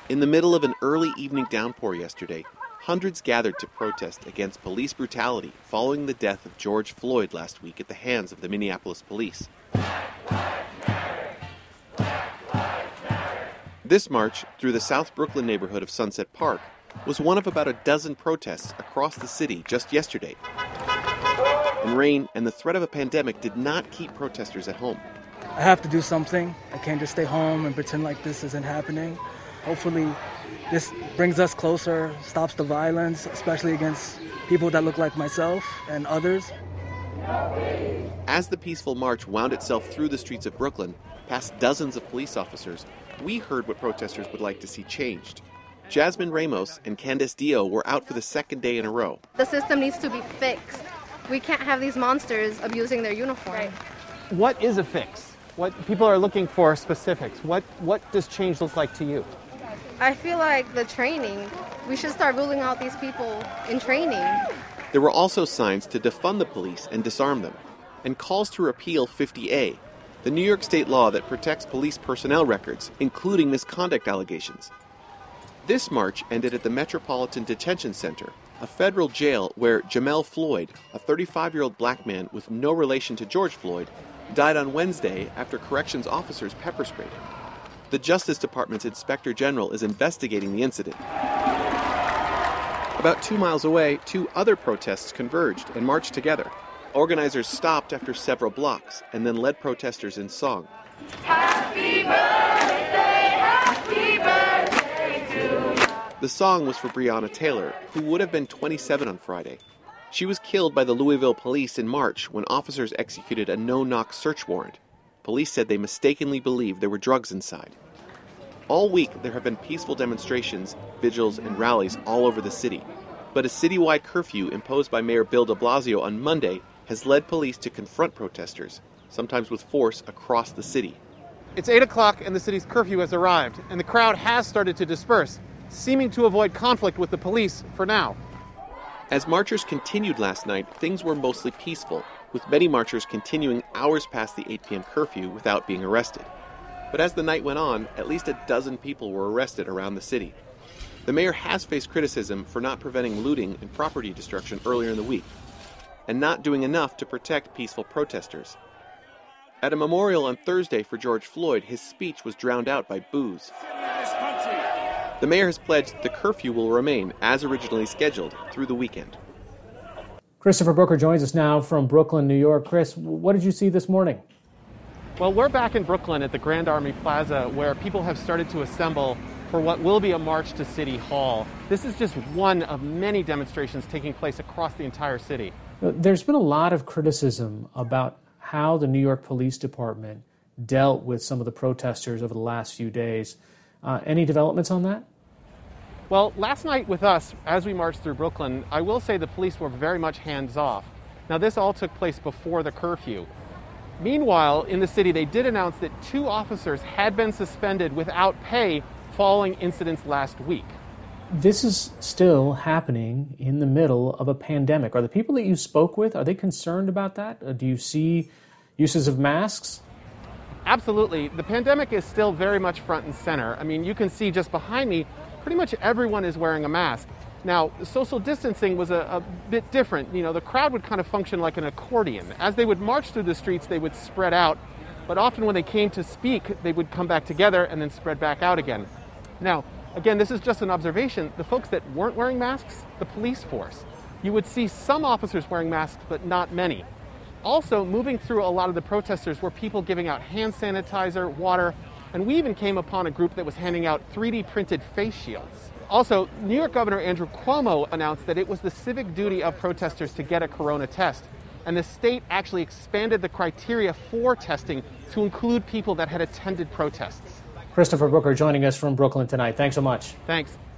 In the middle of an early evening downpour yesterday, hundreds gathered to protest against police brutality following the death of George Floyd last week at the hands of the Minneapolis police. This march through the South Brooklyn neighborhood of Sunset Park was one of about a dozen protests across the city just yesterday. And rain and the threat of a pandemic did not keep protesters at home. I have to do something. I can't just stay home and pretend like this isn't happening. Hopefully this brings us closer, stops the violence, especially against people that look like myself and others. As the peaceful march wound itself through the streets of Brooklyn, past dozens of police officers, we heard what protesters would like to see changed. Jasmine Ramos and Candace Dio were out for the second day in a row. The system needs to be fixed. We can't have these monsters abusing their uniform. Right. What is a fix? What people are looking for specifics. What does change look like to you? I feel like the training, we should start ruling out these people in training. There were also signs to defund the police and disarm them, and calls to repeal 50A, the New York state law that protects police personnel records, including misconduct allegations. This march ended at the Metropolitan Detention Center, a federal jail where Jamel Floyd, a 35-year-old black man with no relation to George Floyd, died on Wednesday after corrections officers pepper sprayed him. The Justice Department's Inspector General is investigating the incident. About 2 miles away, two other protests converged and marched together. Organizers stopped after several blocks and then led protesters in song. Happy birthday, happy birthday to you. The song was for Breonna Taylor, who would have been 27 on Friday. She was killed by the Louisville police in March when officers executed a no-knock search warrant. Police said they mistakenly believed there were drugs inside. All week, there have been peaceful demonstrations, vigils, and rallies all over the city. But a citywide curfew imposed by Mayor Bill de Blasio on Monday has led police to confront protesters, sometimes with force, across the city. It's 8 o'clock and the city's curfew has arrived, and the crowd has started to disperse, seeming to avoid conflict with the police for now. As marchers continued last night, things were mostly peaceful, with many marchers continuing hours past the 8 p.m. curfew without being arrested. But as the night went on, at least a dozen people were arrested around the city. The mayor has faced criticism for not preventing looting and property destruction earlier in the week, and not doing enough to protect peaceful protesters. At a memorial on Thursday for George Floyd, his speech was drowned out by boos. The mayor has pledged the curfew will remain, as originally scheduled, through the weekend. Christopher Booker joins us now from Brooklyn, New York. Chris, what did you see this morning? Well, we're back in Brooklyn at the Grand Army Plaza, where people have started to assemble for what will be a march to City Hall. This is just one of many demonstrations taking place across the entire city. There's been a lot of criticism about how the New York Police Department dealt with some of the protesters over the last few days. Any developments on that? Well, last night with us, as we marched through Brooklyn, I will say the police were very much hands-off. Now, this all took place before the curfew. Meanwhile, in the city, they did announce that 2 officers had been suspended without pay following incidents last week. This is still happening in the middle of a pandemic. Are the people that you spoke with, are they concerned about that? Do you see uses of masks? Absolutely. The pandemic is still very much front and center. I mean, you can see just behind me, pretty much everyone is wearing a mask. Now, social distancing was a bit different. You know, the crowd would kind of function like an accordion. As they would march through the streets, they would spread out. But often when they came to speak, they would come back together and then spread back out again. Now, again, this is just an observation. The folks that weren't wearing masks, the police force. You would see some officers wearing masks, but not many. Also, moving through a lot of the protesters were people giving out hand sanitizer, water, and we even came upon a group that was handing out 3D printed face shields. Also, New York Governor Andrew Cuomo announced that it was the civic duty of protesters to get a corona test. And the state actually expanded the criteria for testing to include people that had attended protests. Christopher Booker joining us from Brooklyn tonight. Thanks so much. Thanks.